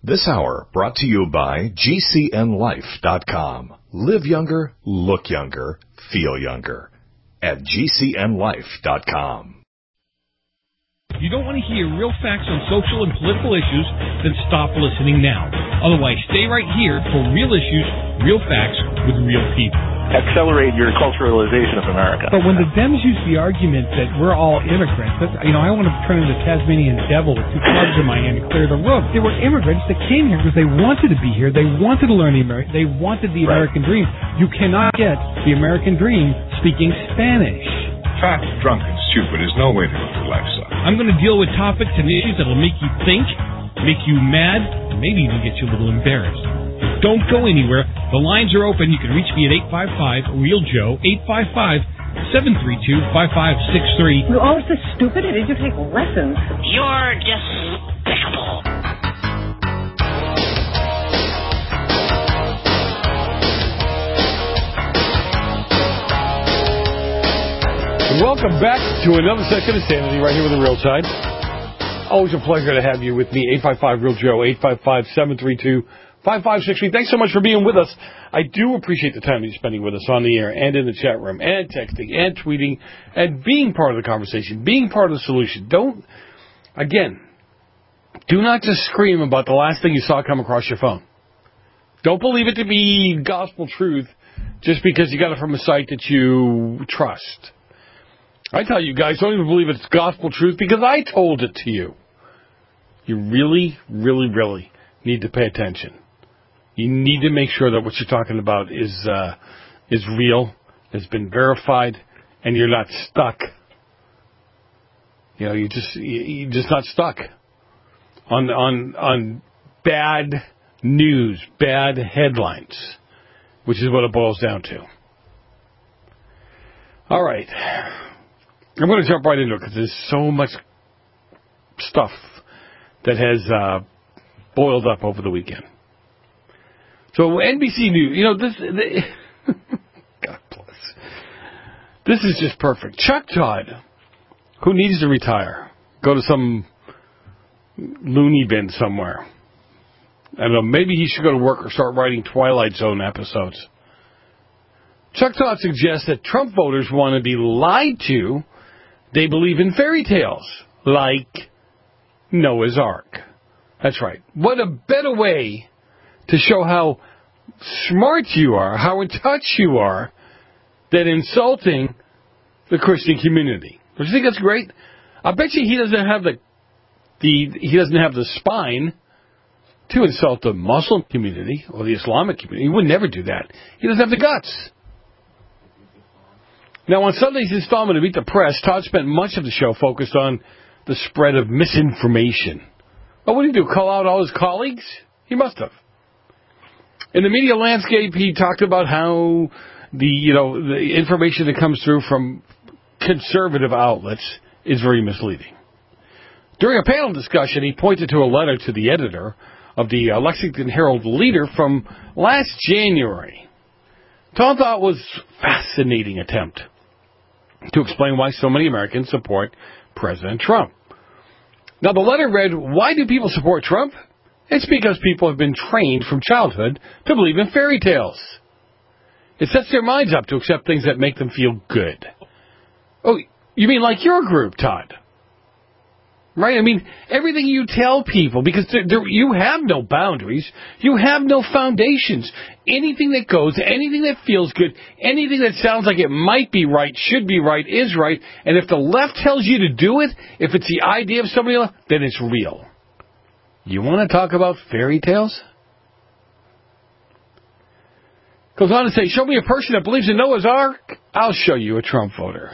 This hour brought to you by GCNLife.com. Live younger, look younger, feel younger. At GCNLife.com. You don't want to hear real facts on social and political issues? Then stop listening now. Otherwise, stay right here for real issues, real facts with real people. Accelerate your culturalization of America. But when the Dems use the argument that we're all immigrants, that's, I want to turn into Tasmanian devil with two clubs in my hand and clear the room. They were immigrants that came here because they wanted to be here. They wanted to learn they wanted the American dream. You cannot get the American dream speaking Spanish. Fat, drunk, and stupid is no way to live your life, son. I'm going to deal with topics and issues that will make you think, make you mad, and maybe even get you a little embarrassed. Don't go anywhere. The lines are open. You can reach me at 855-REAL-JOE, 855-732-5563. You're always this stupid, or did you take lessons? You're despicable. Welcome back to another session of Sanity right here with the Real Side. Always a pleasure to have you with me. 855-REAL-JOE, 855-732-5563. Thanks so much for being with us. I do appreciate the time that you're spending with us on the air and in the chat room and texting and tweeting and being part of the conversation, being part of the solution. Do not just scream about the last thing you saw come across your phone. Don't believe it to be gospel truth just because you got it from a site that you trust. I tell you guys, don't even believe it's gospel truth because I told it to you. You really, really, really need to pay attention. You need to make sure that what you're talking about is real, has been verified, and you're not stuck. You're just not stuck on bad news, bad headlines, which is what it boils down to. All right. I'm going to jump right into it because there's so much stuff that has boiled up over the weekend. So NBC News, God bless. This is just perfect. Chuck Todd, who needs to retire, go to some loony bin somewhere. I don't know, maybe he should go to work or start writing Twilight Zone episodes. Chuck Todd suggests that Trump voters want to be lied to. They believe in fairy tales, like Noah's Ark. That's right. What a better way to show how smart you are, how in touch you are, than insulting the Christian community. Don't you think that's great? I bet you he doesn't have the spine to insult the Muslim community or the Islamic community. He would never do that. He doesn't have the guts. Now, on Sunday's installment of Meet the Press, Todd spent much of the show focused on the spread of misinformation. Well, what did he do, call out all his colleagues? He must have. In the media landscape, he talked about how the information that comes through from conservative outlets is very misleading. During a panel discussion, he pointed to a letter to the editor of the Lexington Herald Leader from last January. Todd thought it was a fascinating attempt to explain why so many Americans support President Trump. Now, the letter read, why do people support Trump? It's because people have been trained from childhood to believe in fairy tales. It sets their minds up to accept things that make them feel good. Oh, you mean like your group, Todd? Right? I mean, everything you tell people, because you have no boundaries, you have no foundations. Anything that goes, anything that feels good, anything that sounds like it might be right, should be right, is right. And if the left tells you to do it, if it's the idea of somebody else, then it's real. You want to talk about fairy tales? Goes on to say, show me a person that believes in Noah's Ark, I'll show you a Trump voter.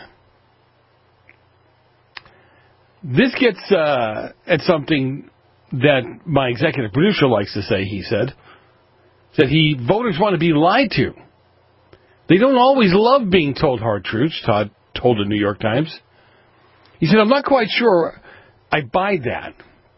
This gets at something that my executive producer likes to say, he said. That voters want to be lied to. They don't always love being told hard truths, Todd told the New York Times. He said, I'm not quite sure I buy that.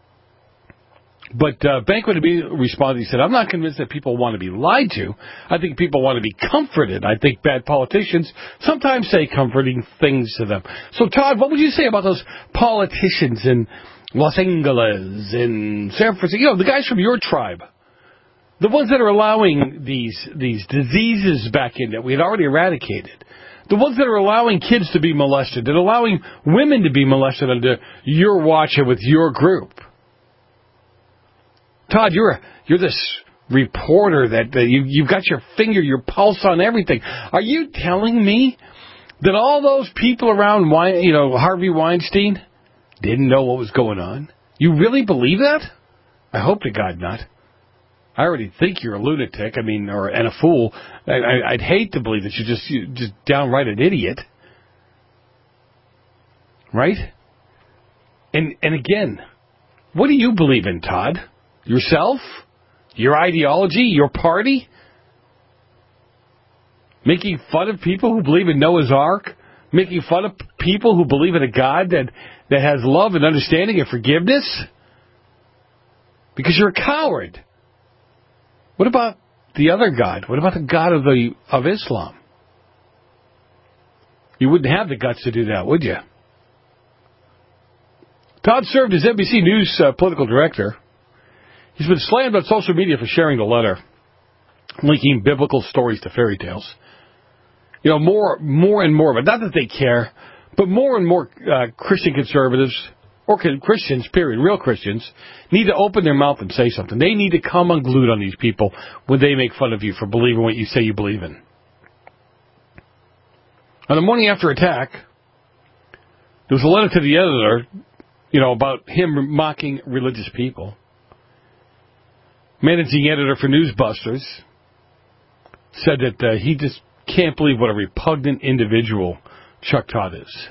But Banquet responded, he said, I'm not convinced that people want to be lied to. I think people want to be comforted. I think bad politicians sometimes say comforting things to them. So, Todd, what would you say about those politicians and Los Angeles, in San Francisco, the guys from your tribe, the ones that are allowing these diseases back in that we had already eradicated, the ones that are allowing kids to be molested, and allowing women to be molested under your watch and with your group. Todd, you're this reporter that you've got your finger, your pulse on everything. Are you telling me that all those people around, Harvey Weinstein didn't know what was going on? You really believe that? I hope to God not. I already think you're a lunatic, and a fool. I'd hate to believe that you're just downright an idiot. Right? And again, what do you believe in, Todd? Yourself? Your ideology? Your party? Making fun of people who believe in Noah's Ark? Making fun of people who believe in a God that has love and understanding and forgiveness? Because you're a coward. What about the other God? What about the God of Islam? You wouldn't have the guts to do that, would you? Todd served as NBC News political director. He's been slammed on social media for sharing the letter, linking biblical stories to fairy tales. More and more, but not that they care, but more and more Christian conservatives, or Christians, period, real Christians, need to open their mouth and say something. They need to come unglued on these people when they make fun of you for believing what you say you believe in. On the morning after attack, there was a letter to the editor, about him mocking religious people. Managing editor for Newsbusters said that he just can't believe what a repugnant individual Chuck Todd is.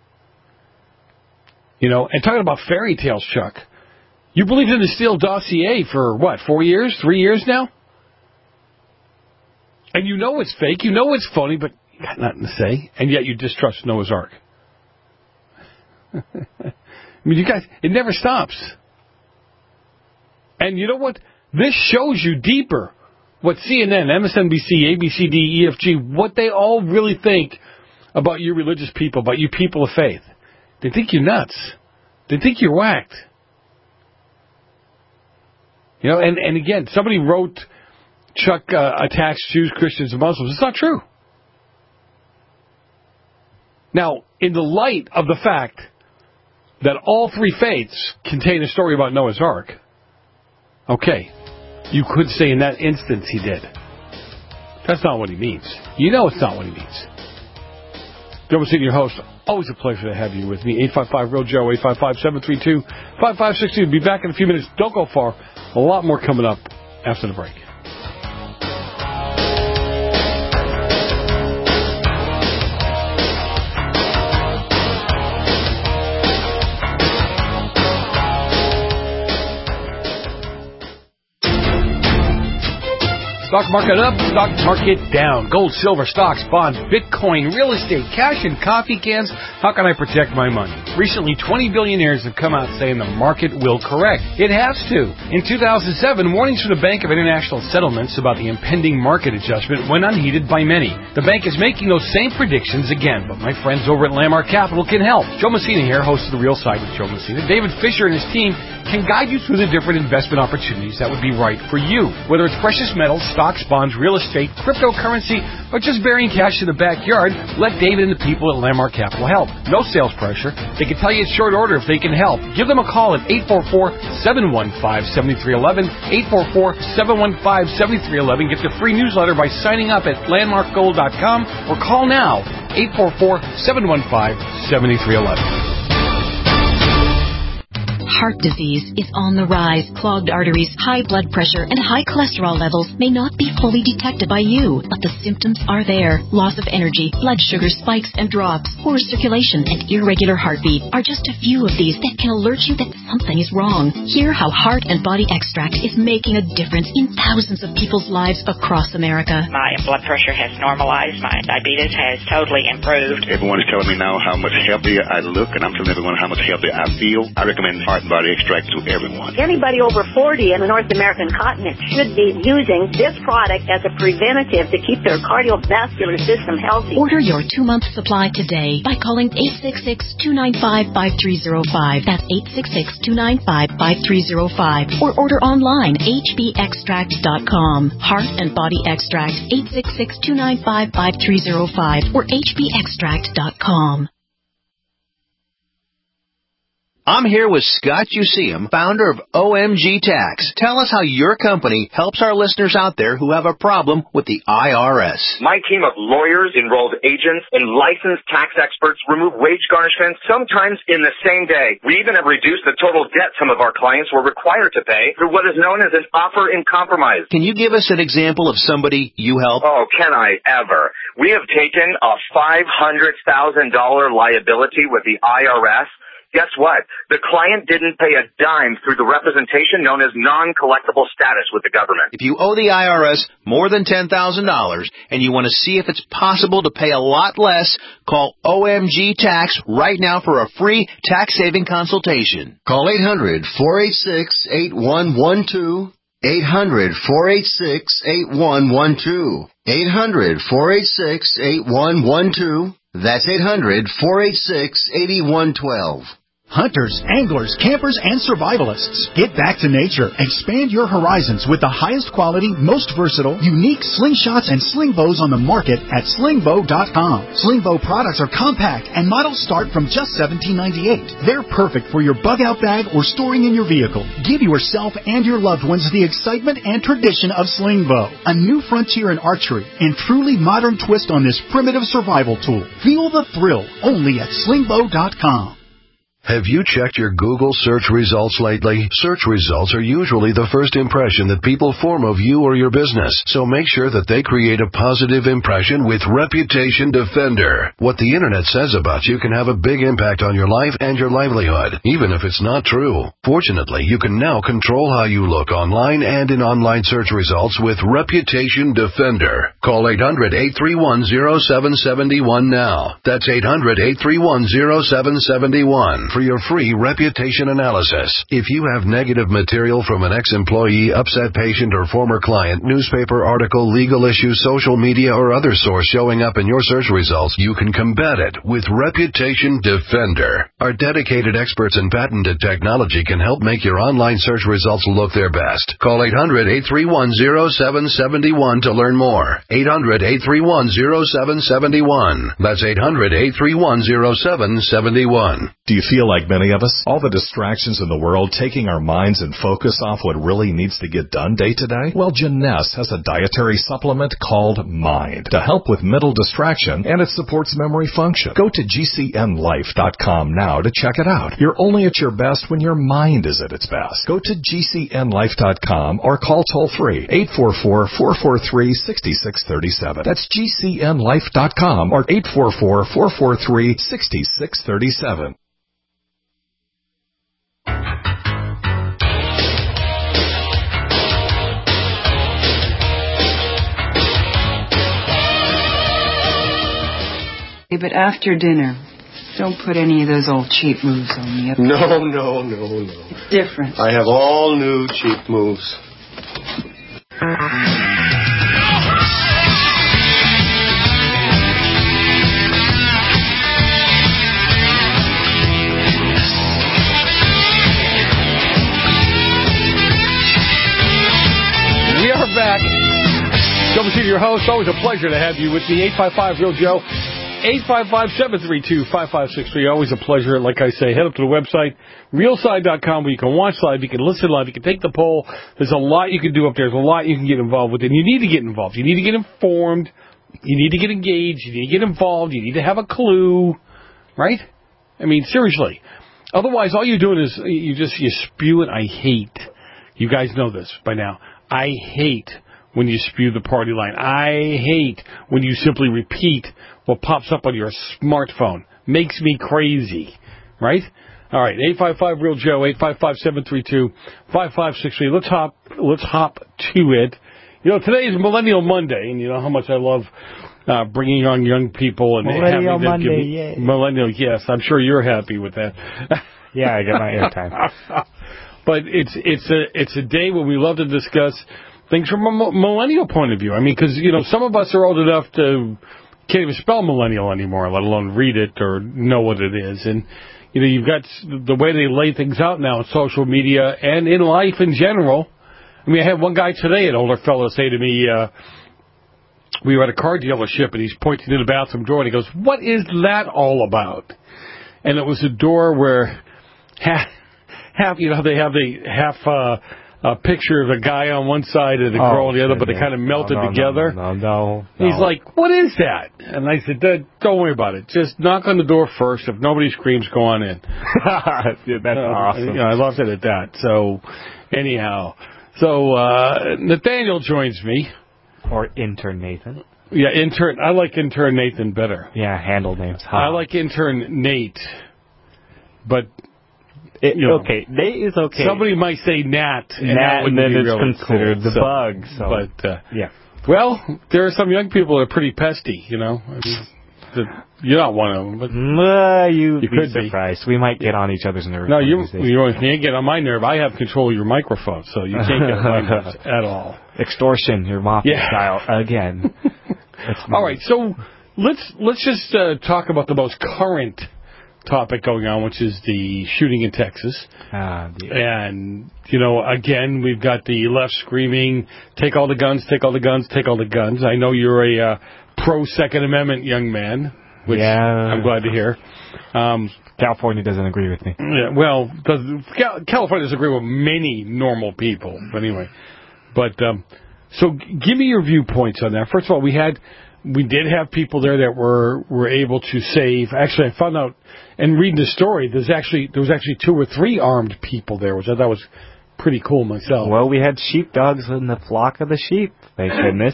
And talking about fairy tales, Chuck, you believed in the Steele dossier for, 4 years, 3 years now? And you know it's fake, you know it's phony, but you got nothing to say, and yet you distrust Noah's Ark. You guys, it never stops. And you know what? This shows you deeper what CNN, MSNBC, ABCD, EFG, what they all really think about you religious people, about you people of faith. They think you're nuts. They think you're whacked. And again, somebody wrote Chuck attacks Jews, Christians, and Muslims. It's not true. Now, in the light of the fact that all three faiths contain a story about Noah's Ark, okay, you could say in that instance he did. That's not what he means. You know it's not what he means. Joe Messina, your host. Always a pleasure to have you with me. 855-REAL-JOE, 855-732-5562. Be back in a few minutes. Don't go far. A lot more coming up after the break. Stock market up, stock market down. Gold, silver, stocks, bonds, Bitcoin, real estate, cash, and coffee cans. How can I protect my money? Recently, 20 billionaires have come out saying the market will correct. It has to. In 2007, warnings from the Bank of International Settlements about the impending market adjustment went unheeded by many. The bank is making those same predictions again, but my friends over at Landmark Capital can help. Joe Messina here, host of The Real Side with Joe Messina. David Fisher and his team can guide you through the different investment opportunities that would be right for you. Whether it's precious metals, stocks, bonds, real estate, cryptocurrency, or just burying cash in the backyard, let David and the people at Landmark Capital help. No sales pressure. They can tell you at short order if they can help. Give them a call at 844-715-7311, 844-715-7311. Get the free newsletter by signing up at landmarkgold.com or call now, 844-715-7311. Heart disease is on the rise. Clogged arteries, high blood pressure, and high cholesterol levels may not be fully detected by you, but the symptoms are there. Loss of energy, blood sugar spikes and drops, poor circulation, and irregular heartbeat are just a few of these that can alert you that something is wrong. Hear how Heart and Body Extract is making a difference in thousands of people's lives across America. My blood pressure has normalized. My diabetes has totally improved. Everyone is telling me now how much healthier I look, and I'm telling everyone how much healthier I feel. I recommend Heart body extract to everyone. Anybody over 40 in the North American continent should be using this product as a preventative to keep their cardiovascular system healthy. Order your 2-month supply today by calling 866-295-5305. That's 866-295-5305. Or order online, hbextract.com. Heart and Body Extract, 866-295-5305 or hbextract.com. I'm here with Scott Useum, founder of OMG Tax. Tell us how your company helps our listeners out there who have a problem with the IRS. My team of lawyers, enrolled agents, and licensed tax experts remove wage garnishments sometimes in the same day. We even have reduced the total debt some of our clients were required to pay through what is known as an offer in compromise. Can you give us an example of somebody you help? Oh, can I ever? We have taken a $500,000 liability with the IRS. Guess what? The client didn't pay a dime through the representation known as non-collectible status with the government. If you owe the IRS more than $10,000 and you want to see if it's possible to pay a lot less, call OMG Tax right now for a free tax-saving consultation. Call 800-486-8112. 800-486-8112. 800-486-8112. That's 800-486-8112. Hunters, anglers, campers, and survivalists. Get back to nature. Expand your horizons with the highest quality, most versatile, unique slingshots and sling bows on the market at slingbow.com. Slingbow products are compact and models start from just $17.98. They're perfect for your bug out bag or storing in your vehicle. Give yourself and your loved ones the excitement and tradition of Slingbow, a new frontier in archery and truly modern twist on this primitive survival tool. Feel the thrill only at slingbow.com. Have you checked your Google search results lately? Search results are usually the first impression that people form of you or your business, so make sure that they create a positive impression with Reputation Defender. What the internet says about you can have a big impact on your life and your livelihood, even if it's not true. Fortunately, you can now control how you look online and in online search results with Reputation Defender. Call 800-831-0771 now. That's 800-831-0771. For your free reputation analysis. If you have negative material from an ex-employee, upset patient, or former client, newspaper article, legal issue, social media, or other source showing up in your search results, you can combat it with Reputation Defender. Our dedicated experts in patented technology can help make your online search results look their best. Call 800-831-0771 to learn more. 800-831-0771. That's 800-831-0771. Do you feel like many of us? All the distractions in the world taking our minds and focus off what really needs to get done day to day? Well, Jeunesse has a dietary supplement called Mind to help with mental distraction, and it supports memory function. Go to GCNlife.com now to check it out. You're only at your best when your mind is at its best. Go to GCNlife.com or call toll-free 844-443-6637. That's GCNlife.com or 844-443-6637. But after dinner, don't put any of those old cheap moves on me. No. It's different. I have all new cheap moves. We are back. Double C, your host. Always a pleasure to have you with me. 855-REAL-JOE. 855-732-5563. Always a pleasure. Like I say, head up to the website, realside.com, where you can watch live, you can listen live, you can take the poll. There's a lot you can do up there. There's a lot you can get involved with. And you need to get involved. You need to get informed. You need to get engaged. You need to get involved. You need to have a clue. Right? I mean, seriously. Otherwise, all you're doing is you spew it. I hate. You guys know this by now. I hate when you spew the party line. I hate when you simply repeat what pops up on your smartphone. Makes me crazy. Right? All right. 855-REAL-JOE, 855-732-5563. Let's hop to it. You know, today is Millennial Monday, and you know how much I love bringing on young people and Millennial having them Monday, Millennial, yes. I'm sure you're happy with that. Yeah, I get my airtime. But it's a day when we love to discuss things from a millennial point of view. I mean, because, some of us are old enough to can't even spell millennial anymore, let alone read it or know what it is. And, you've got the way they lay things out now on social media and in life in general. I mean, I had one guy today, an older fellow, say to me, we were at a car dealership, and he's pointing to the bathroom door, and he goes, "What is that all about?" And it was a door where half they have a picture of a guy on one side and a girl on the other, but they kind of melted together. No. He's like, "What is that?" And I said, "Don't worry about it. Just knock on the door first. If nobody screams, go on in." Dude, that's awesome. I loved it at that. So, anyhow. Nathaniel joins me. Or intern Nathan. Yeah, intern. I like intern Nathan better. Yeah, handle names. I like intern Nate. But... okay, Nate is okay. Somebody might say Nat, and then it's really considered cool. the bug. So. But, yeah. Well, there are some young people that are pretty pesty, I mean, you're not one of them. But you'd you be could surprised. We might get on each other's nerves. No, you can't get on my nerve. I have control of your microphone, so you can't get on my nerves at all. Extortion, your mafia style, again. All right, so let's just talk about the most current topic going on, which is the shooting in Texas. And, again, we've got the left screaming, take all the guns, take all the guns, take all the guns. I know you're a pro-Second Amendment young man, which I'm glad to hear. California doesn't agree with me. Yeah, well, California doesn't agree with many normal people. But anyway. So give me your viewpoints on that. First of all, we did have people there that were able to save. Actually, I found out, and reading the story, there was actually 2 or 3 armed people there, which I thought was pretty cool myself. Well, we had sheepdogs in the flock of the sheep, thank goodness.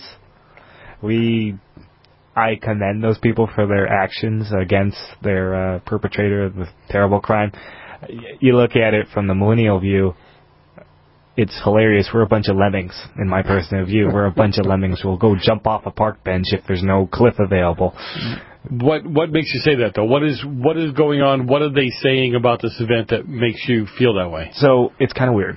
I commend those people for their actions against their perpetrator of the terrible crime. You look at it from the millennial view, it's hilarious. We're a bunch of lemmings, in my personal view. We're a bunch of lemmings who will go jump off a park bench if there's no cliff available. What makes you say that, though? What is going on? What are they saying about this event that makes you feel that way? So, it's kind of weird.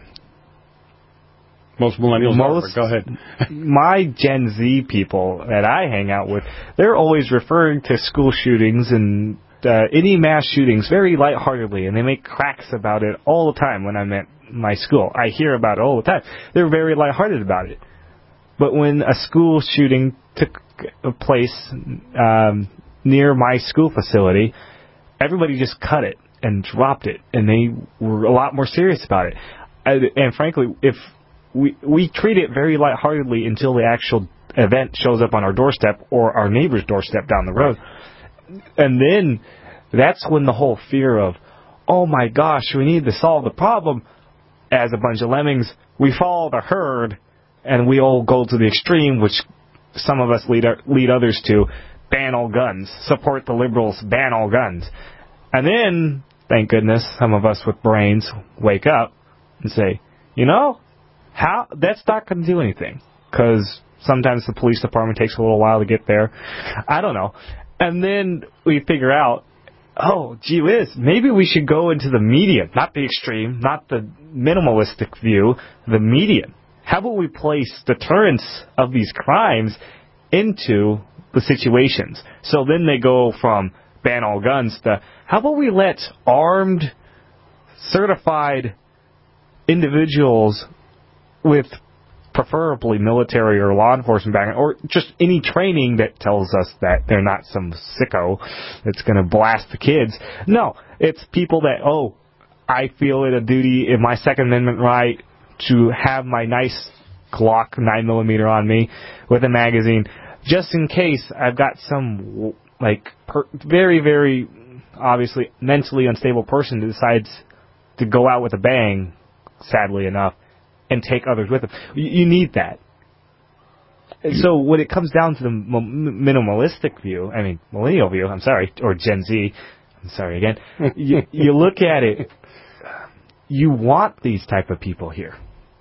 Most millennials are. Go ahead. My Gen Z people that I hang out with, they're always referring to school shootings and any mass shootings very lightheartedly, and they make cracks about it all the time when I'm at my school. I hear about it all the time. They're very lighthearted about it. But when a school shooting took place near my school facility, everybody just cut it and dropped it, and they were a lot more serious about it. And frankly, if we treat it very lightheartedly until the actual event shows up on our doorstep or our neighbor's doorstep down the road. And then that's when the whole fear of, oh my gosh, we need to solve the problem. As a bunch of lemmings, we follow the herd, and we all go to the extreme, which some of us lead others to, ban all guns, support the liberals, ban all guns. And then, thank goodness, some of us with brains wake up and say, that's not going to do anything, because sometimes the police department takes a little while to get there. I don't know. And then we figure out, oh, gee whiz, maybe we should go into the median, not the extreme, not the minimalistic view, the median. How about we place deterrence of these crimes into the situations? So then they go from ban all guns to, how about we let armed, certified individuals with preferably military or law enforcement background, or just any training that tells us that they're not some sicko that's going to blast the kids. No, it's people that, I feel it a duty in my Second Amendment right to have my nice Glock 9mm on me with a magazine, just in case I've got some, very, very obviously mentally unstable person who decides to go out with a bang, sadly enough, and take others with them. You need that. So when it comes down to the minimalistic view, millennial view, or Gen Z, I'm sorry again, you look at it, you want these type of people here.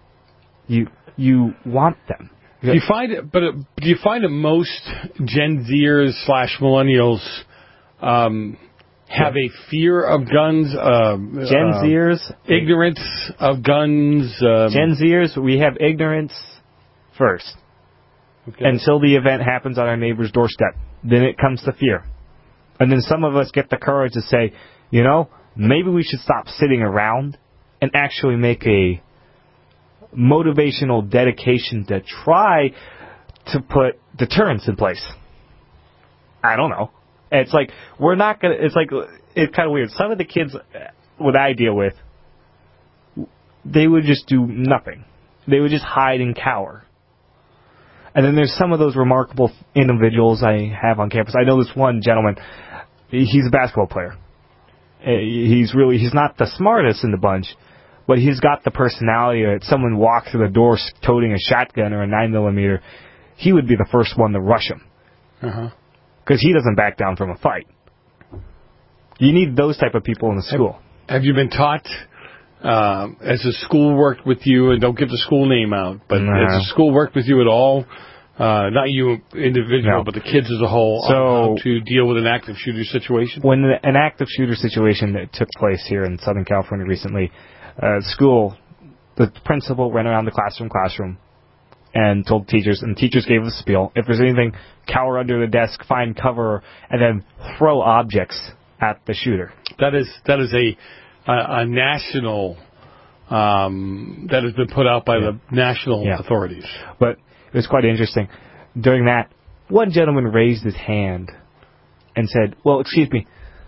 You want them. Do you find that most Gen Zers / millennials have a fear of guns. Gen Zers. Ignorance of guns. Gen Zers, we have ignorance first. Okay. Until the event happens on our neighbor's doorstep. Then it comes to fear. And then some of us get the courage to say, maybe we should stop sitting around and actually make a motivational dedication to try to put deterrence in place. I don't know. It's like, we're not going to, it's kind of weird. Some of the kids what I deal with, they would just do nothing. They would just hide and cower. And then there's some of those remarkable individuals I have on campus. I know this one gentleman, he's a basketball player. He's not the smartest in the bunch, but he's got the personality that someone walks through the door toting a shotgun or a 9mm, he would be the first one to rush him. Because he doesn't back down from a fight. You need those type of people in the school. Have you been taught, as the school worked with you, and don't give the school name out, but has the school worked with you at all, not you individual, but the kids as a whole, on how to deal with an active shooter situation? When an active shooter situation that took place here in Southern California recently, school, the principal went around the classroom, and told teachers, and teachers gave a spiel. If there's anything, cower under the desk, find cover, and then throw objects at the shooter. That is a national, that has been put out by the national authorities. But it was quite interesting. During that, one gentleman raised his hand and said, well, excuse me,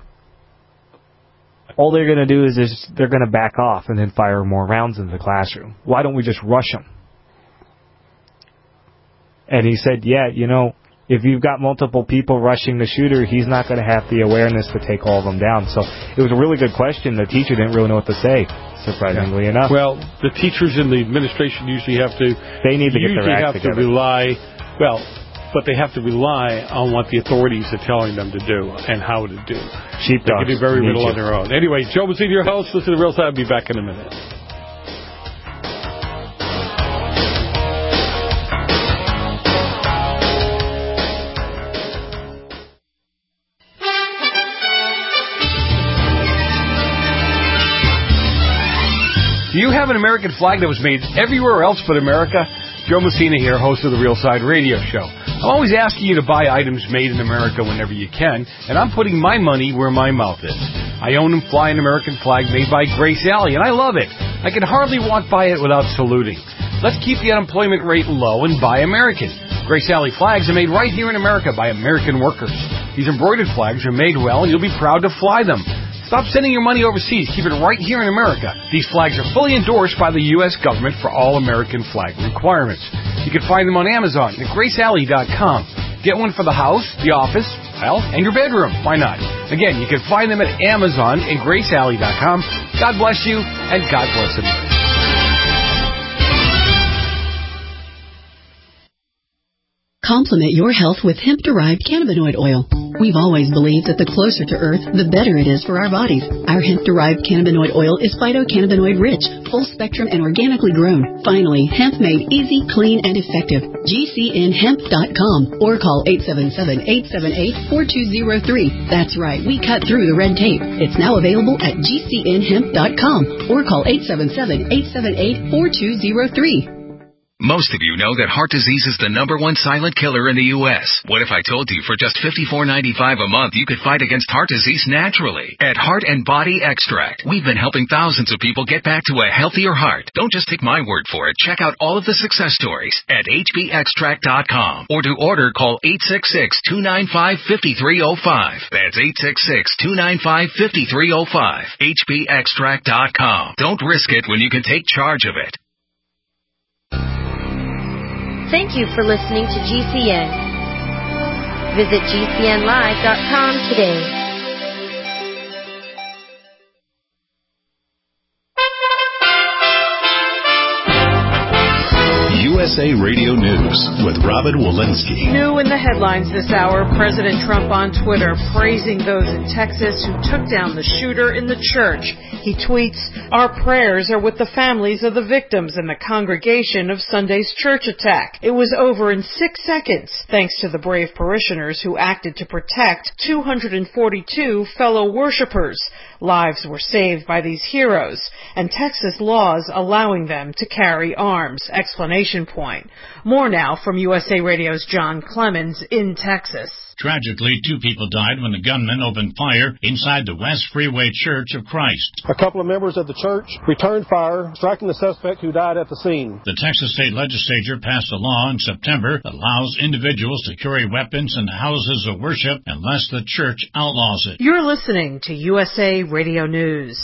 all they're going to do is they're going to back off and then fire more rounds into the classroom. Why don't we just rush them? And he said, if you've got multiple people rushing the shooter, he's not going to have the awareness to take all of them down. So it was a really good question. The teacher didn't really know what to say, surprisingly enough. Well, the teachers in the administration usually have to... They need to get their act together. But they have to rely on what the authorities are telling them to do and how to do. Sheepdogs. They can do very little on their own. Anyway, Joe Massino, your host. Listen to Real Time. I'll be back in a minute. Do you have an American flag that was made everywhere else but America? Joe Messina here, host of the Real Side Radio Show. I'm always asking you to buy items made in America whenever you can, and I'm putting my money where my mouth is. I own and fly an American flag made by Grace Alley, and I love it. I can hardly walk by it without saluting. Let's keep the unemployment rate low and buy American. Grace Alley flags are made right here in America by American workers. These embroidered flags are made well, and you'll be proud to fly them. Stop sending your money overseas. Keep it right here in America. These flags are fully endorsed by the U.S. government for all American flag requirements. You can find them on Amazon at GraceAlley.com. Get one for the house, the office, and your bedroom. Why not? Again, you can find them at Amazon and GraceAlley.com. God bless you, and God bless America. Complement your health with hemp-derived cannabinoid oil. We've always believed that the closer to Earth, the better it is for our bodies. Our hemp-derived cannabinoid oil is phytocannabinoid rich, full spectrum, and organically grown. Finally, hemp made easy, clean, and effective. GCNhemp.com or call 877-878-4203. That's right, we cut through the red tape. It's now available at GCNhemp.com or call 877-878-4203. Most of you know that heart disease is the #1 silent killer in the U.S. What if I told you for just $54.95 a month you could fight against heart disease naturally? At Heart and Body Extract, we've been helping thousands of people get back to a healthier heart. Don't just take my word for it. Check out all of the success stories at hbextract.com. Or to order, call 866-295-5305. That's 866-295-5305. hbextract.com. Don't risk it when you can take charge of it. Thank you for listening to GCN. Visit GCNlive.com today. USA Radio News with Robin Walensky. New in the headlines this hour, President Trump on Twitter praising those in Texas who took down the shooter in the church. He tweets, "Our prayers are with the families of the victims and the congregation of Sunday's church attack. It was over in 6 seconds, thanks to the brave parishioners who acted to protect 242 fellow worshipers. Lives were saved by these heroes, and Texas laws allowing them to carry arms!" Explanation point. More now from USA Radio's John Clemens in Texas. Tragically, 2 people died when the gunman opened fire inside the West Freeway Church of Christ. A couple of members of the church returned fire, striking the suspect who died at the scene. The Texas State Legislature passed a law in September that allows individuals to carry weapons in the houses of worship unless the church outlaws it. You're listening to USA Radio News.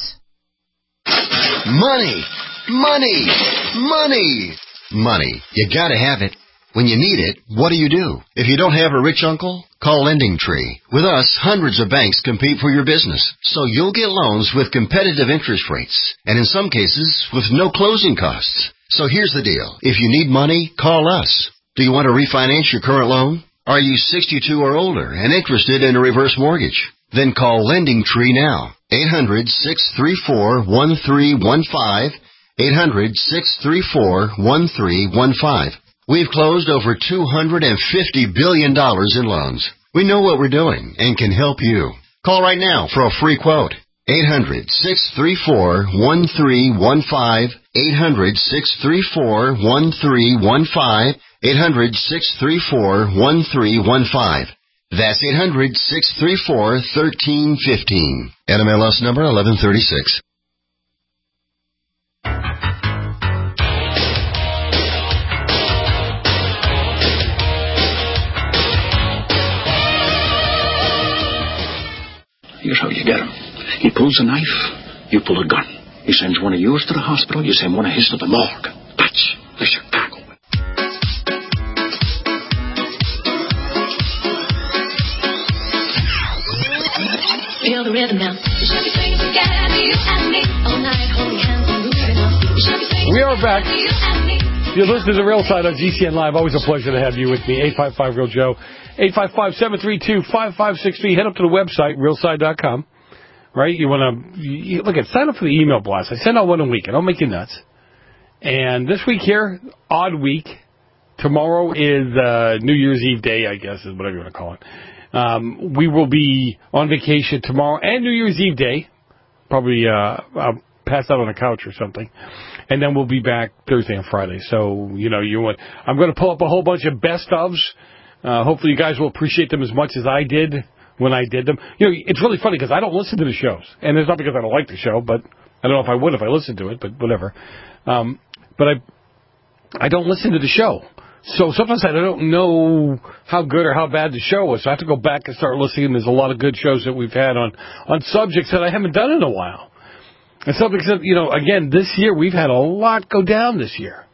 Money! Money! Money! Money. You gotta have it. When you need it, what do? If you don't have a rich uncle, call LendingTree. With us, hundreds of banks compete for your business, so you'll get loans with competitive interest rates, and in some cases, with no closing costs. So here's the deal. If you need money, call us. Do you want to refinance your current loan? Are you 62 or older and interested in a reverse mortgage? Then call LendingTree now. 800-634-1315. 800-634-1315. We've closed over $250 billion in loans. We know what we're doing and can help you. Call right now for a free quote. 800-634-1315. 800-634-1315. 800-634-1315. That's 800-634-1315. NMLS number 1136. Here's how you get him. He pulls a knife, you pull a gun. He sends one of yours to the hospital, you send one of his to the morgue. That's the Chicago way. Feel the rhythm now. We are back. You're listening to The Real Side on GCN Live. Always a pleasure to have you with me. 855-REAL-JOE. 855-732-5563. Head up to the website, realside.com. Right? You want to look at sign up for the email blast. I send out one a week. I don't make you nuts. And this week here, odd week. Tomorrow is New Year's Eve day, I guess, is whatever you want to call it. We will be on vacation tomorrow and New Year's Eve day. Probably I'll pass out on a couch or something. And then we'll be back Thursday and Friday. So, I'm going to pull up a whole bunch of best ofs. Hopefully you guys will appreciate them as much as I did when I did them. It's really funny because I don't listen to the shows. And it's not because I don't like the show, but I don't know if I would if I listened to it, but whatever. But I don't listen to the show. So sometimes I don't know how good or how bad the show was. So I have to go back and start listening. There's a lot of good shows that we've had on subjects that I haven't done in a while. And subjects that, again, this year we've had a lot go down this year.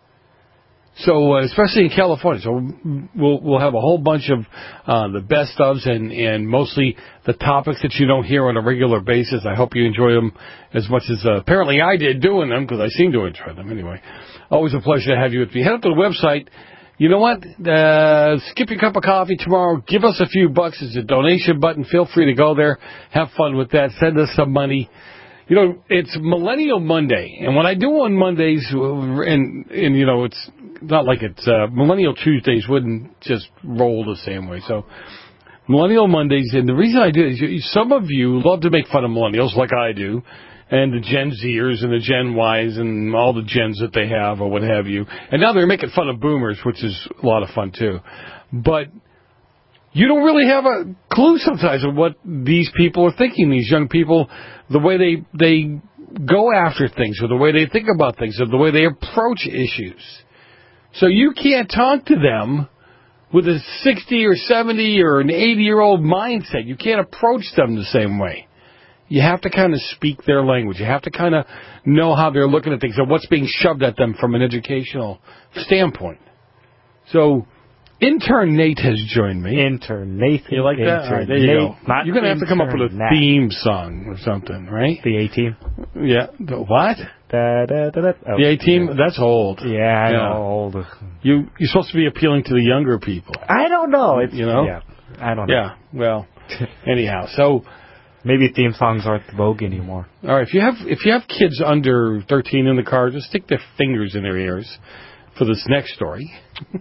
So, especially in California. So we'll have a whole bunch of the best ofs and mostly the topics that you don't hear on a regular basis. I hope you enjoy them as much as apparently I did doing them, because I seem to enjoy them anyway. Always a pleasure to have you with me. Head up to the website. You know what? Skip your cup of coffee tomorrow. Give us a few bucks. There's a donation button. Feel free to go there. Have fun with that. Send us some money. It's Millennial Monday. And when I do on Mondays, and it's not like it's Millennial Tuesdays wouldn't just roll the same way. So Millennial Mondays, and the reason I do it is some of you love to make fun of millennials like I do, and the Gen Zers and the Gen Ys and all the gens that they have or what have you. And now they're making fun of boomers, which is a lot of fun too. But you don't really have a clue sometimes of what these people are thinking, these young people, the way they go after things, or the way they think about things, or the way they approach issues. So you can't talk to them with a 60 or 70 or an 80-year-old mindset. You can't approach them the same way. You have to kind of speak their language. You have to kind of know how they're looking at things and what's being shoved at them from an educational standpoint. So Intern Nate has joined me. Intern Nathan. You like that? All right, there you go. You're going to have to come up with a theme song or something, right? The A-Team? Yeah. The what? The A-Team? That's old. Yeah, I know. Old. You're supposed to be appealing to the younger people. I don't know. You know? Yeah, I don't know. Yeah, well, anyhow, so... Maybe theme songs aren't the vogue anymore. All right, if you have kids under 13 in the car, just stick their fingers in their ears for this next story.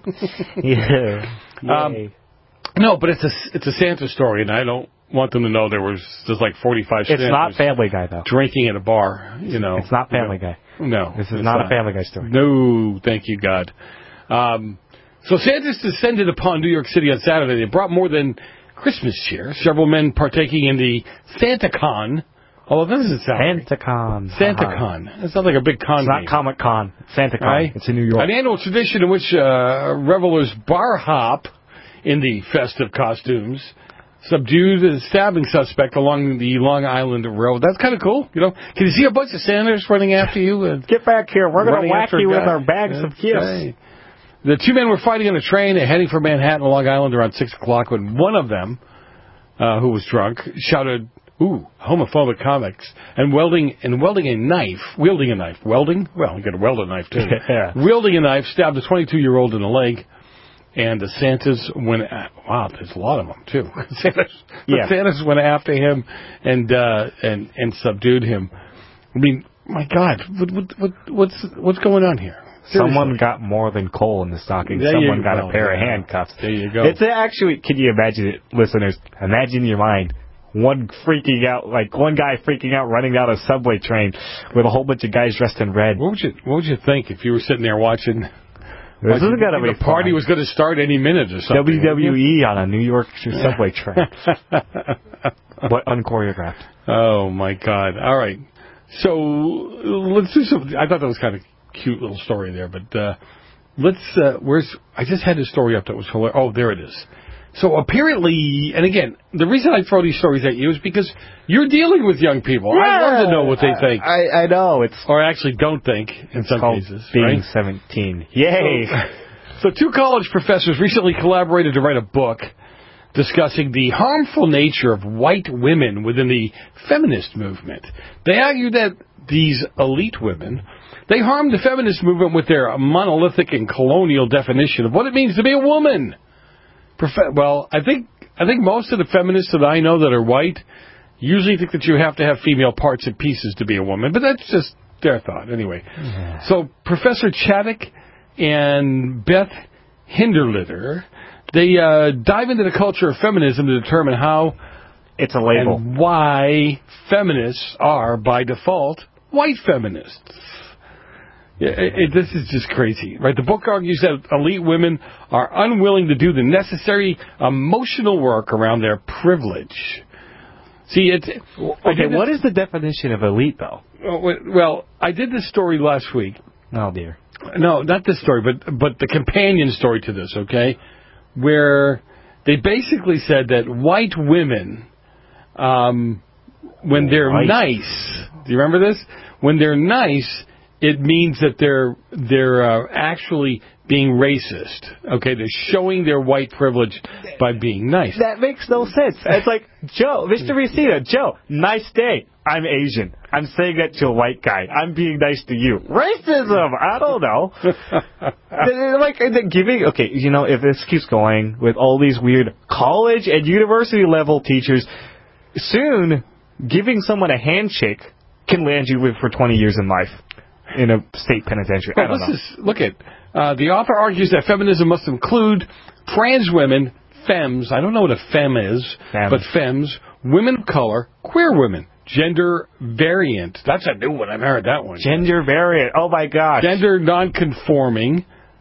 Yeah. No, but it's a Santa story, and I don't want them to know there's like 45 It's Santas not Family Guy, though. drinking at a bar, you know. It's not Family Guy. No. This is not a Family Guy story. No, thank you, God. So Santas descended upon New York City on Saturday. They brought more than Christmas cheer. Several men partaking in the SantaCon. Oh, that doesn't sound SantaCon. SantaCon. That sounds like a big con. It's not Comic Con. SantaCon. Right? It's in New York. An annual tradition in which revelers bar hop in the festive costumes, subdued a stabbing suspect along the Long Island Road. That's kind of cool. You know, can you see a bunch of Santas running after you? And get back here. We're going to whack you with our bags of gifts. Right. The two men were fighting on a train. They're heading for Manhattan, Long Island, around 6 o'clock when one of them, who was drunk, shouted, "Ooh, homophobic comics!" and wielding a knife. Welding? Well, you got to weld a knife too. Yeah. Wielding a knife, stabbed a 22-year-old in the leg, and the Santas went. Wow, there's a lot of them too. Santas went after him and subdued him. I mean, my God, what's going on here? Seriously. Someone got more than coal in the stocking. Someone got a pair of handcuffs. There you go. It's actually, can you imagine it, listeners? Imagine in your mind one guy freaking out running down a subway train with a whole bunch of guys dressed in red. What would you think if you were sitting there watching? This isn't gonna be the party was going to start any minute or something. WWE on a New York subway train, but unchoreographed. Oh my God! All right, so let's do some. I thought that was kind of cute little story there, but I just had this story up that was hilarious. Oh, there it is. So apparently, and again, the reason I throw these stories at you is because you're dealing with young people. Yeah, I love to know what they think. I know. Or actually don't think in some cases. Being right? 17. Yay! So two college professors recently collaborated to write a book discussing the harmful nature of white women within the feminist movement. They argue that these elite women, they harm the feminist movement with their monolithic and colonial definition of what it means to be a woman. Well, I think most of the feminists that I know that are white usually think that you have to have female parts and pieces to be a woman, but that's just their thought anyway. Yeah. So Professor Chaddock and Beth Hinderlitter, they dive into the culture of feminism to determine how it's a label and why feminists are by default white feminists. This is just crazy, right? The book argues that elite women are unwilling to do the necessary emotional work around their privilege. See, what is the definition of elite, though? Well, I did this story last week. Oh, dear. No, not this story, but the companion story to this, okay? Where they basically said that white women, when they're nice, do you remember this? When they're nice, it means that they're actually being racist. Okay, they're showing their white privilege by being nice. That makes no sense. It's like, Joe, Mr. Reseda, Joe, nice day. I'm Asian. I'm saying that to a white guy. I'm being nice to you. Racism! I don't know. Okay, you know, if this keeps going with all these weird college and university level teachers, soon giving someone a handshake can land you for 20 years in life. In a state penitentiary. I don't know. Look at the author argues that feminism must include trans women, femmes. I don't know what a femme is, but femmes, women of color, queer women, gender variant. That's a new one. I've heard that one. Gender variant. Oh my gosh. Gender nonconforming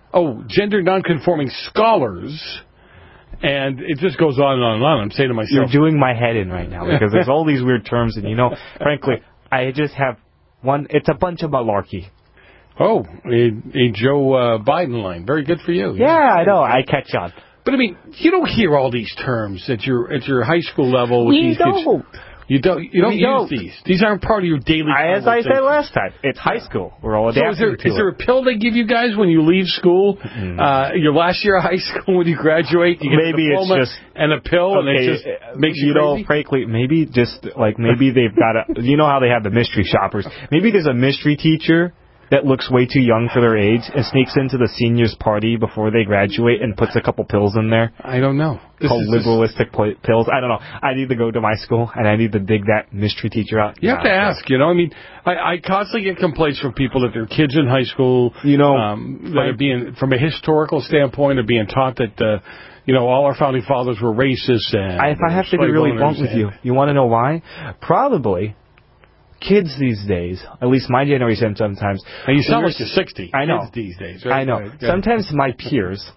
scholars. And it just goes on and on and on. I'm saying to myself, you're doing my head in right now because there's all these weird terms, and frankly, I just have. It's a bunch of malarkey. Oh, a Joe Biden line. Very good for you. Yeah, I know. I catch on. But I mean, you don't hear all these terms at your high school level. With these kids. You don't use these. These aren't part of your daily As I said last time, it's high school. We're all adapting to it. Is there a pill they give you guys when you leave school? Your last year of high school when you graduate? You get maybe a diploma it's just and a pill, and it just makes you crazy? Frankly, maybe just maybe they've got you know how they have the mystery shoppers. Maybe there's a mystery teacher that looks way too young for their age and sneaks into the seniors' party before they graduate and puts a couple pills in there. I don't know. Called liberalistic pills. I don't know. I need to go to my school, and I need to dig that mystery teacher out. You have to ask, I mean, I constantly get complaints from people that their kids in high school, that are being, from a historical standpoint, are being taught that, all our founding fathers were racist. And if I have to be really blunt with you want to know why? Probably kids these days, at least my generation sometimes. Now you sound like you're 60. I know. Kids these days, right? I know. Sometimes my peers,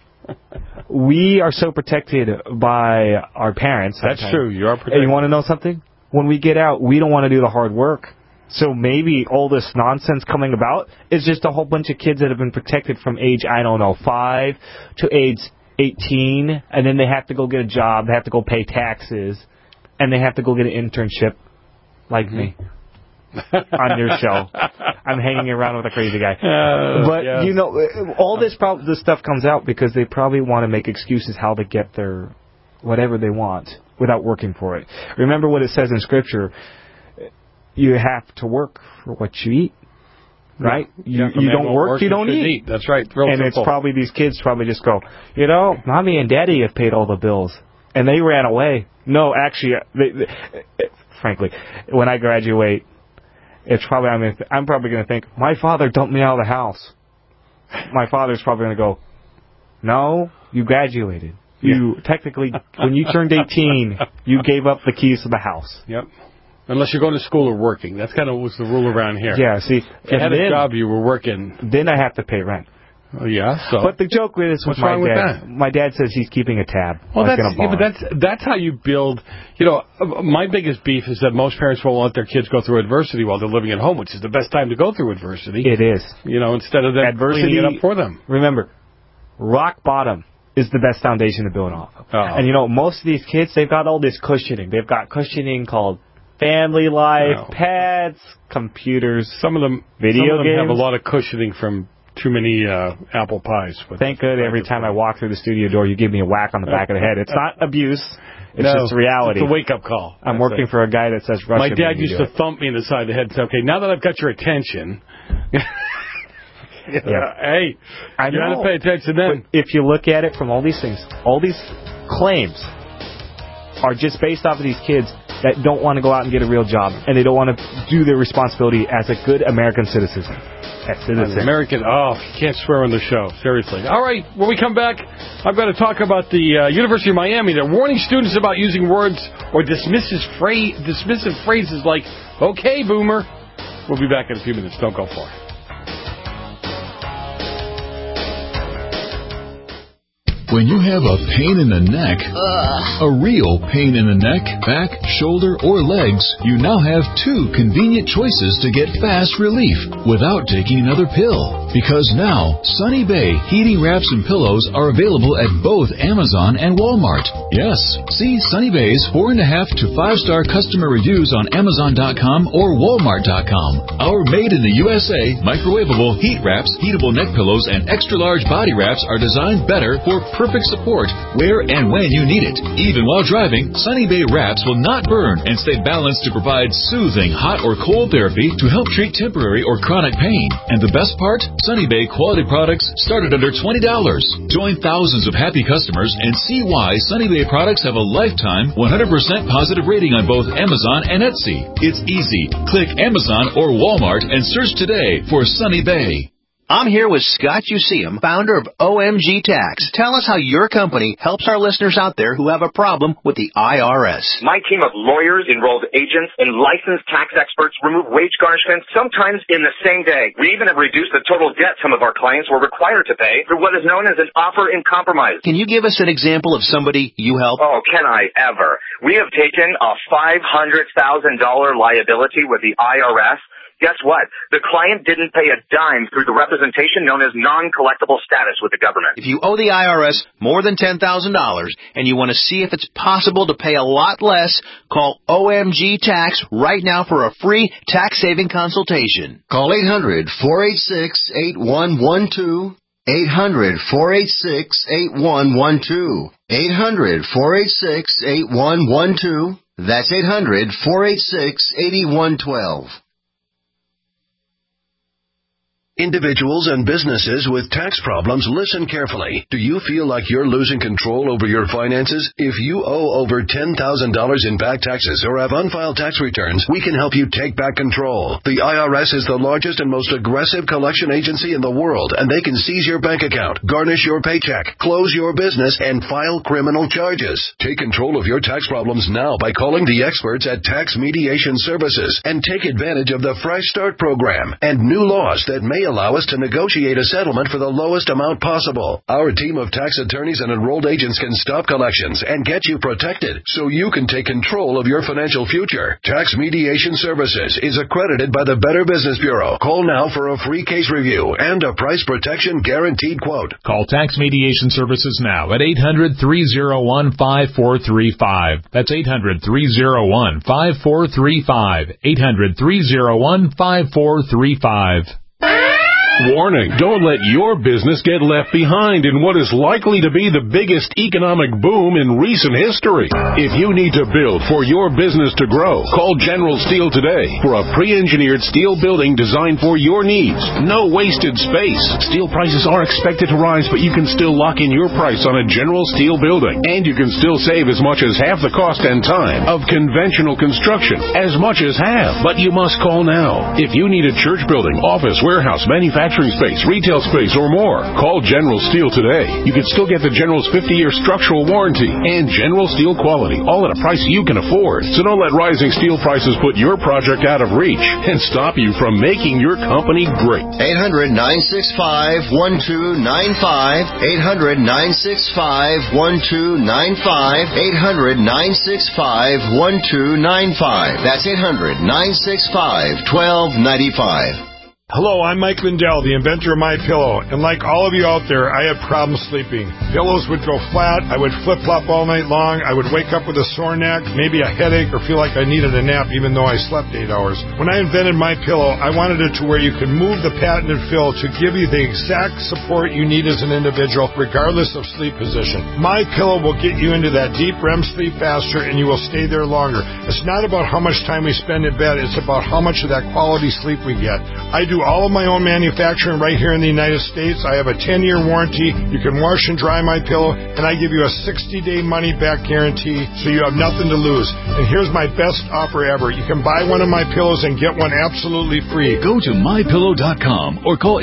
we are so protected by our parents. That's true. You are protected. And you want to know something? When we get out, we don't want to do the hard work. So maybe all this nonsense coming about is just a whole bunch of kids that have been protected from age, 5 to age 18, and then they have to go get a job, they have to go pay taxes, and they have to go get an internship like me. On your show. I'm hanging around with a crazy guy. But, all this stuff comes out because they probably want to make excuses how to get their whatever they want without working for it. Remember what it says in Scripture. You have to work for what you eat. Right? You don't work, you don't eat. That's right. And simple. It's probably these kids probably just go, Mommy and Daddy have paid all the bills. And they ran away. No, actually, frankly, when I graduate, it's probably I'm probably going to think, my father dumped me out of the house. My father's probably going to go, no, you graduated. You technically, when you turned 18, you gave up the keys to the house. Yep. Unless you're going to school or working. That's kind of was the rule around here. Yeah, see. If you had a job, you were working. Then I have to pay rent. Oh, yeah, so. But the joke is with my dad. With that? My dad says he's keeping a tab. Well, that's how you build. My biggest beef is that most parents won't let their kids go through adversity while they're living at home, which is the best time to go through adversity. It is. Instead of them cleaning it up for them. Remember, rock bottom is the best foundation to build off of. Oh. And most of these kids, they've got all this cushioning. They've got cushioning called family life, pads, computers. Some of them games have a lot of cushioning from too many apple pies. Thank God every time I walk through the studio door, you give me a whack on the back of the head. It's not abuse. It's just reality. It's a wake-up call. I'm working for a guy that says Russian. My dad used to thump me in the side of the head and say, okay, now that I've got your attention, hey, you got to pay attention then. But if you look at it from all these things, all these claims are just based off of these kids that don't want to go out and get a real job, and they don't want to do their responsibility as a good American citizen. American, you can't swear on the show. Seriously. All right, when we come back, I'm going to talk about the University of Miami. They're warning students about using words or dismissive phrases like, okay, boomer. We'll be back in a few minutes. Don't go far. When you have a pain in the neck, a real pain in the neck, back, shoulder, or legs, you now have 2 convenient choices to get fast relief without taking another pill. Because now, Sunny Bay heating wraps and pillows are available at both Amazon and Walmart. Yes, see Sunny Bay's 4.5 to 5-star customer reviews on Amazon.com or Walmart.com. Our made in the USA, microwavable heat wraps, heatable neck pillows, and extra-large body wraps are designed better for perfect support where and when you need it. Even while driving, Sunny Bay wraps will not burn and stay balanced to provide soothing hot or cold therapy to help treat temporary or chronic pain. And the best part? Sunny Bay quality products start at under $20. Join thousands of happy customers and see why Sunny Bay products have a lifetime 100% positive rating on both Amazon and Etsy. It's easy. Click Amazon or Walmart and search today for Sunny Bay. I'm here with Scott Useum, founder of OMG Tax. Tell us how your company helps our listeners out there who have a problem with the IRS. My team of lawyers, enrolled agents, and licensed tax experts remove wage garnishments sometimes in the same day. We even have reduced the total debt some of our clients were required to pay through what is known as an offer in compromise. Can you give us an example of somebody you help? Oh, can I ever? We have taken a $500,000 liability with the IRS, Guess what? The client didn't pay a dime through the representation known as non-collectible status with the government. If you owe the IRS more than $10,000 and you want to see if it's possible to pay a lot less, call OMG Tax right now for a free tax-saving consultation. Call 800-486-8112. 800-486-8112. 800-486-8112. That's 800-486-8112. Individuals and businesses with tax problems, listen carefully. Do you feel like you're losing control over your finances? If you owe over $10,000 in back taxes or have unfiled tax returns, we can help you take back control. The IRS is the largest and most aggressive collection agency in the world, and they can seize your bank account, garnish your paycheck, close your business, and file criminal charges. Take control of your tax problems now by calling the experts at Tax Mediation Services and take advantage of the Fresh Start program and new laws that may allow us to negotiate a settlement for the lowest amount possible. Our team of tax attorneys and enrolled agents can stop collections and get you protected so you can take control of your financial future. Tax Mediation Services is accredited by the Better Business Bureau. Call now for a free case review and a price protection guaranteed quote. Call Tax Mediation Services now at 800-301-5435. That's 800-301-5435. 800-301-5435. Warning, don't let your business get left behind in what is likely to be the biggest economic boom in recent history. If you need to build for your business to grow, call General Steel today for a pre-engineered steel building designed for your needs. No wasted space. Steel prices are expected to rise, but you can still lock in your price on a General Steel building. And you can still save as much as half the cost and time of conventional construction. As much as half. But you must call now. If you need a church building, office, warehouse, manufacturing space, retail space, or more, call General Steel today. You can still get the General's 50-year structural warranty and General Steel quality, all at a price you can afford. So don't let rising steel prices put your project out of reach and stop you from making your company great. 800-965-1295. 800-965-1295. 800-965-1295. That's 800-965-1295. Hello, I'm Mike Lindell, the inventor of MyPillow, and like all of you out there, I had problems sleeping. Pillows would go flat, I would flip-flop all night long, I would wake up with a sore neck, maybe a headache, or feel like I needed a nap even though I slept 8 hours. When I invented MyPillow, I wanted it to where you could move the patented fill to give you the exact support you need as an individual, regardless of sleep position. MyPillow will get you into that deep REM sleep faster, and you will stay there longer. It's not about how much time we spend in bed, it's about how much of that quality sleep we get. I do all of my own manufacturing right here in the United States. I have a 10-year warranty. You can wash and dry MyPillow, and I give you a 60-day money-back guarantee, so you have nothing to lose. And here's my best offer ever. You can buy one of my pillows and get one absolutely free. Go to MyPillow.com or call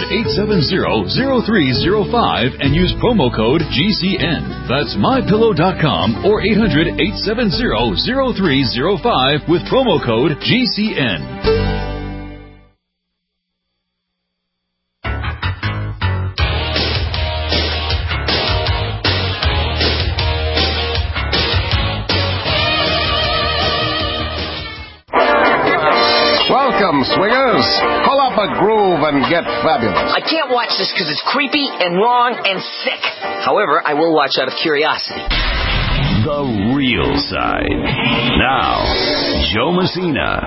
800-870-0305 and use promo code GCN. That's MyPillow.com or 800-870-0305 with promo code GCN. Welcome, swingers. Pull up a groove and get fabulous. I can't watch this because it's creepy and wrong and sick. However, I will watch out of curiosity. The real side. Now, Joe Messina.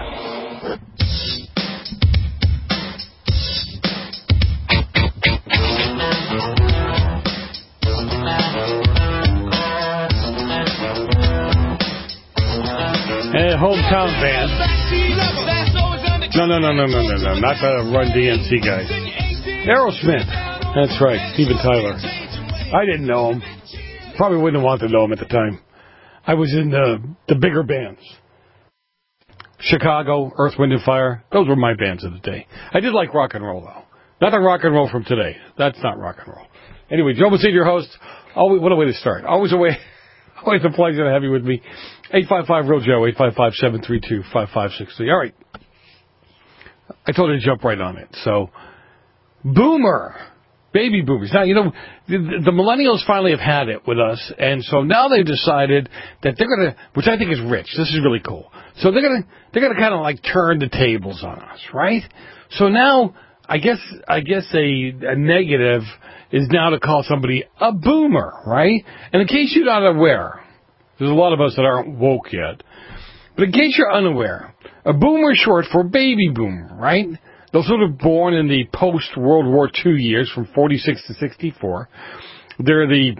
Hey, hometown band. No, not the Run DMC guys. Aerosmith. That's right, Steven Tyler. I didn't know him. Probably wouldn't have wanted to know him at the time. I was in the bigger bands. Chicago, Earth, Wind & Fire. Those were my bands of the day. I did like rock and roll, though. Not the rock and roll from today. That's not rock and roll. Anyway, Joe Messina, your host. What a way to start. Always a pleasure to have you with me. 855-REAL-JOE, 855-732-5563. All right. I told you to jump right on it. So, Boomer Baby boomers. Now, the millennials finally have had it with us, and so now they've decided that they're going to, which I think is rich. This is really cool. So they're going to kind of like turn the tables on us, right? So now, I guess a negative is now to call somebody a boomer, right? And in case you're not aware, there's a lot of us that aren't woke yet, but in case you're unaware, a boomer is short for baby boomer, right? Those who were born in the post-World War II years, from 46 to 64, they're the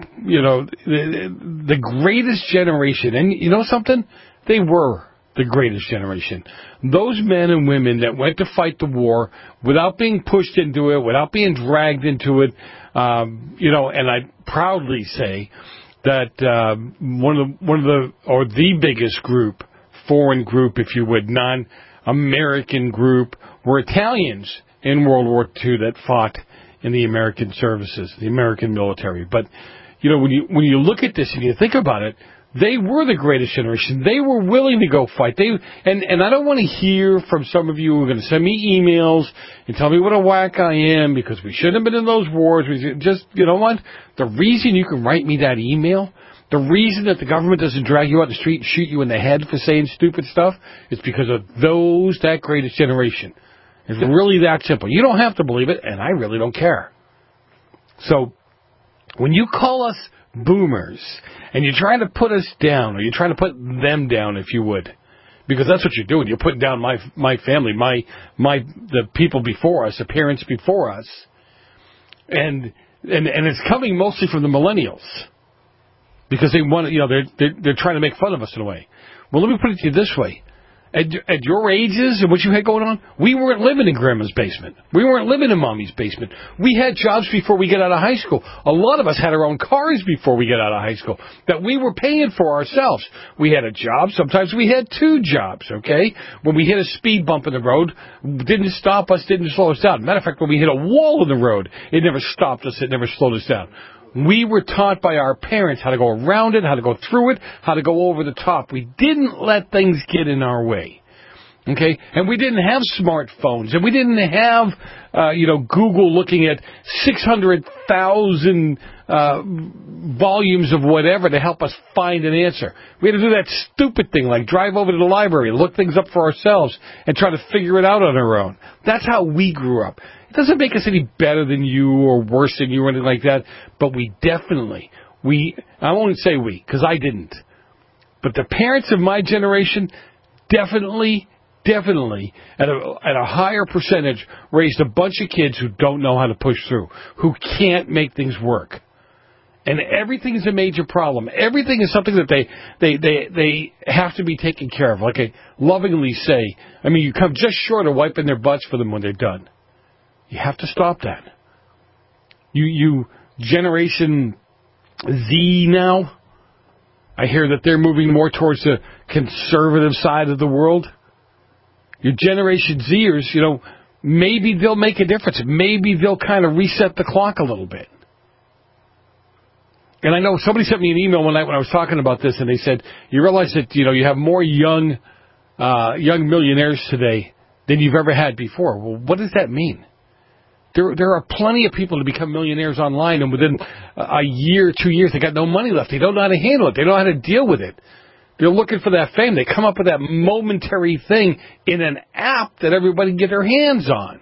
greatest generation. And you know something? They were the greatest generation. Those men and women that went to fight the war without being pushed into it, without being dragged into it, and I proudly say that the biggest group, foreign group, if you would, non-American group, were Italians in World War II that fought in the American services, the American military. But, when you look at this and you think about it, they were the greatest generation. They were willing to go fight. And I don't want to hear from some of you who are going to send me emails and tell me what a whack I am because we shouldn't have been in those wars. Just, you know what? The reason you can write me that email, the reason that the government doesn't drag you out the street and shoot you in the head for saying stupid stuff is because of that greatest generation. It's really that simple. You don't have to believe it, and I really don't care. So, when you call us boomers, and you're trying to put us down, or you're trying to put them down, if you would, because that's what you're doing. You're putting down my family, the people before us, the parents before us, and it's coming mostly from the millennials, because they want, they're trying to make fun of us in a way. Well, let me put it to you this way. At your ages and what you had going on, we weren't living in Grandma's basement. We weren't living in Mommy's basement. We had jobs before we got out of high school. A lot of us had our own cars before we got out of high school that we were paying for ourselves. We had a job. Sometimes we had 2 jobs, okay? When we hit a speed bump in the road, didn't stop us, didn't slow us down. Matter of fact, when we hit a wall in the road, it never stopped us, it never slowed us down. We were taught by our parents how to go around it, how to go through it, how to go over the top. We didn't let things get in our way. Okay? And we didn't have smartphones, and we didn't have, Google looking at 600,000 volumes of whatever to help us find an answer. We had to do that stupid thing like drive over to the library, look things up for ourselves, and try to figure it out on our own. That's how we grew up. It doesn't make us any better than you or worse than you or anything like that, but we definitely, I won't say we, because I didn't, but the parents of my generation definitely at a higher percentage raised a bunch of kids who don't know how to push through, who can't make things work. And everything is a major problem. Everything is something that they have to be taken care of. Like I lovingly say, you come just short of wiping their butts for them when they're done. You have to stop that. You Generation Z now, I hear that they're moving more towards the conservative side of the world. Your Generation Zers, maybe they'll make a difference. Maybe they'll kind of reset the clock a little bit. And I know somebody sent me an email one night when I was talking about this, and they said, you realize that, you have more young millionaires today than you've ever had before. Well, what does that mean? There are plenty of people to become millionaires online, and within a year, 2 years, they got no money left. They don't know how to handle it. They don't know how to deal with it. They're looking for that fame. They come up with that momentary thing in an app that everybody can get their hands on.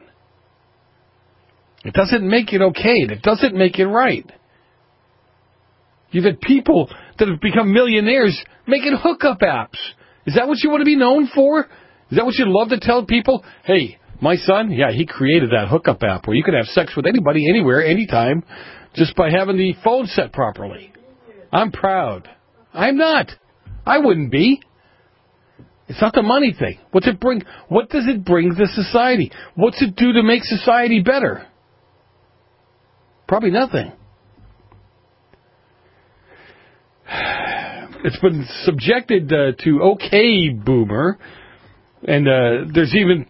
It doesn't make it okay. It doesn't make it right. You've had people that have become millionaires making hookup apps. Is that what you want to be known for? Is that what you love to tell people? Hey, my son, he created that hookup app where you can have sex with anybody, anywhere, anytime, just by having the phone set properly. I'm proud. I'm not. I wouldn't be. It's not the money thing. What's it bring? What does it bring to society? What's it do to make society better? Probably nothing. It's been subjected to okay boomer, and there's even,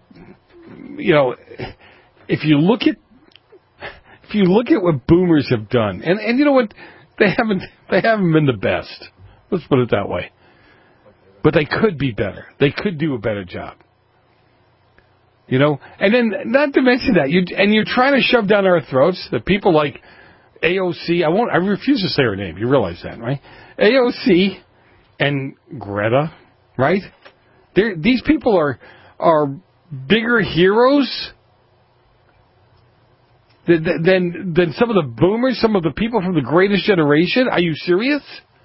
if you look at what boomers have done, and you know what, they haven't been the best. Let's put it that way. But they could be better. They could do a better job. You know, and then not to mention that you're trying to shove down our throats that people like AOC. I refuse to say her name. You realize that, right? AOC and Greta, right? These people are bigger heroes than some of the boomers, some of the people from the greatest generation. Are you serious?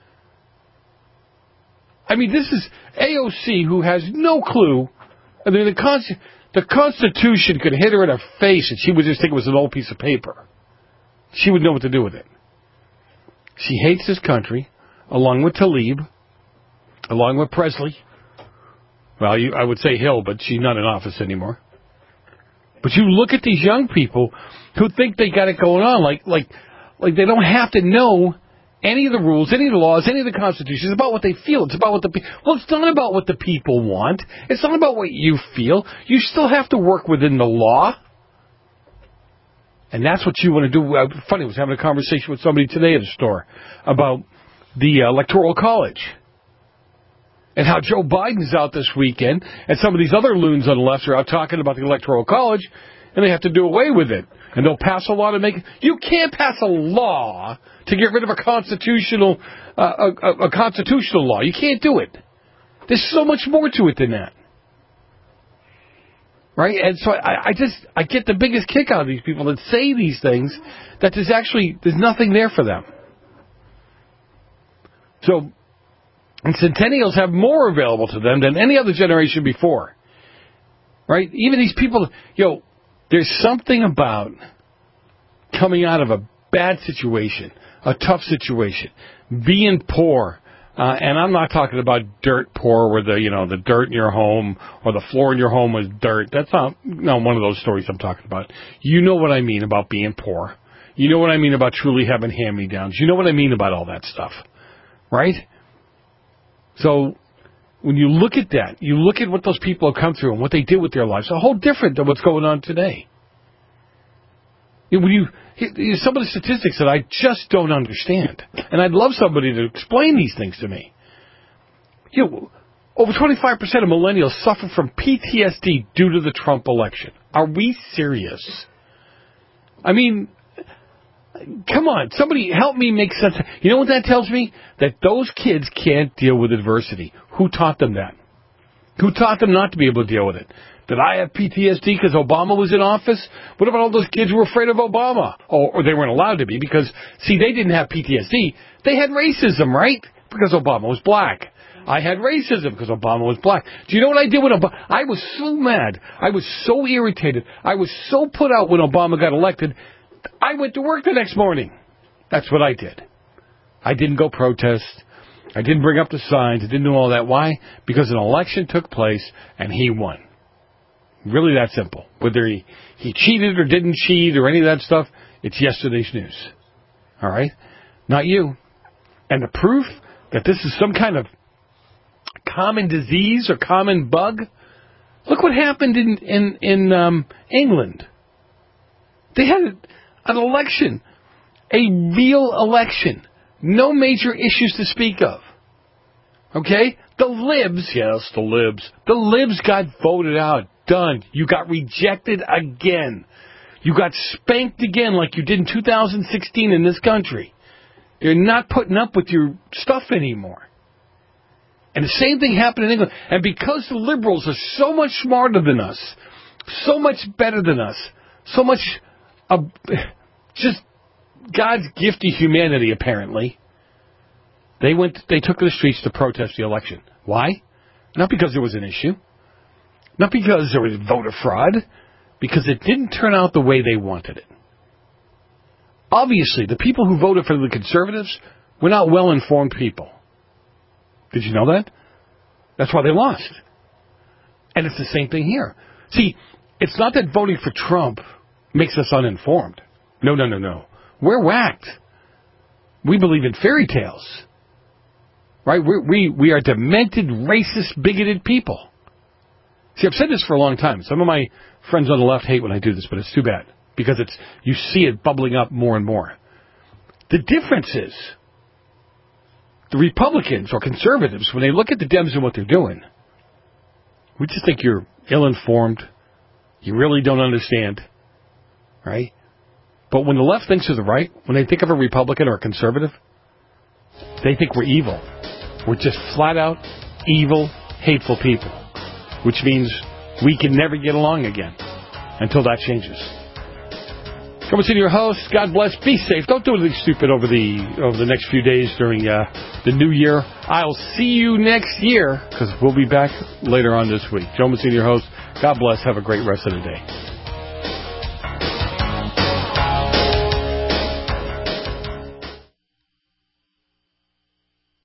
I mean, this is AOC who has no clue. I mean, the Constitution could hit her in the face and she would just think it was an old piece of paper. She would know what to do with it. She hates this country, along with Tlaib, along with Presley. Well, I would say Hill, but she's not in office anymore. But you look at these young people who think they got it going on, like they don't have to know any of the rules, any of the laws, any of the Constitution. It's about what they feel. It's about what it's not about what the people want. It's not about what you feel. You still have to work within the law. And that's what you want to do. Funny, I was having a conversation with somebody today at a store about the Electoral College and how Joe Biden's out this weekend and some of these other loons on the left are out talking about the Electoral College and they have to do away with it. And they'll pass a law to make it. You can't pass a law to get rid of a constitutional law. You can't do it. There's so much more to it than that. Right? And so I get the biggest kick out of these people that say these things that there's nothing there for them. So, and centennials have more available to them than any other generation before. Right? Even these people, there's something about coming out of a bad situation, a tough situation, being poor. And I'm not talking about dirt poor where the dirt in your home or the floor in your home was dirt. That's not one of those stories I'm talking about. You know what I mean about being poor. You know what I mean about truly having hand-me-downs. You know what I mean about all that stuff. Right? So when you look at that, you look at what those people have come through and what they did with their lives, a whole different than what's going on today. Some of the statistics that I just don't understand. And I'd love somebody to explain these things to me. Over 25% of millennials suffer from PTSD due to the Trump election. Are we serious? I mean, come on, somebody help me make sense. You know what that tells me? That those kids can't deal with adversity. Who taught them that? Who taught them not to be able to deal with it? Did I have PTSD because Obama was in office? What about all those kids who were afraid of Obama? Or they weren't allowed to be because, see, they didn't have PTSD. They had racism, right? Because Obama was black. I had racism because Obama was black. Do you know what I did when Obama? I was so mad. I was so irritated. I was so put out when Obama got elected. I went to work the next morning. That's what I did. I didn't go protest. I didn't bring up the signs. I didn't do all that. Why? Because an election took place and he won. Really that simple. Whether he cheated or didn't cheat or any of that stuff, it's yesterday's news. All right? Not you. And the proof that this is some kind of common disease or common bug, look what happened in England. They had an election, a real election. No major issues to speak of. Okay? The libs, yes, the libs got voted out. Done. You got rejected again. You got spanked again like you did in 2016 in this country. They're not putting up with your stuff anymore. And the same thing happened in England. And because the liberals are so much smarter than us, so much better than us, so much just God's gift to humanity, apparently, they took to the streets to protest the election. Why? Not because there was an issue. Not because there was voter fraud. Because it didn't turn out the way they wanted it. Obviously, the people who voted for the conservatives were not well-informed people. Did you know that? That's why they lost. And it's the same thing here. See, it's not that voting for Trump makes us uninformed. No. We're whacked. We believe in fairy tales. Right? We are demented, racist, bigoted people. See, I've said this for a long time. Some of my friends on the left hate when I do this, but it's too bad. Because you see it bubbling up more and more. The difference is, the Republicans or conservatives, when they look at the Dems and what they're doing, we just think you're ill-informed, You really don't understand. Right? But when the left thinks of the right, when they think of a Republican or a conservative, they think we're evil. We're just flat out evil, hateful people. Which means we can never get along again until that changes. Coming to your host, God bless, be safe. Don't do anything stupid over the next few days during the new year. I'll see you next year, because we'll be back later on this week. Joe Messina, your host. God bless. Have a great rest of the day.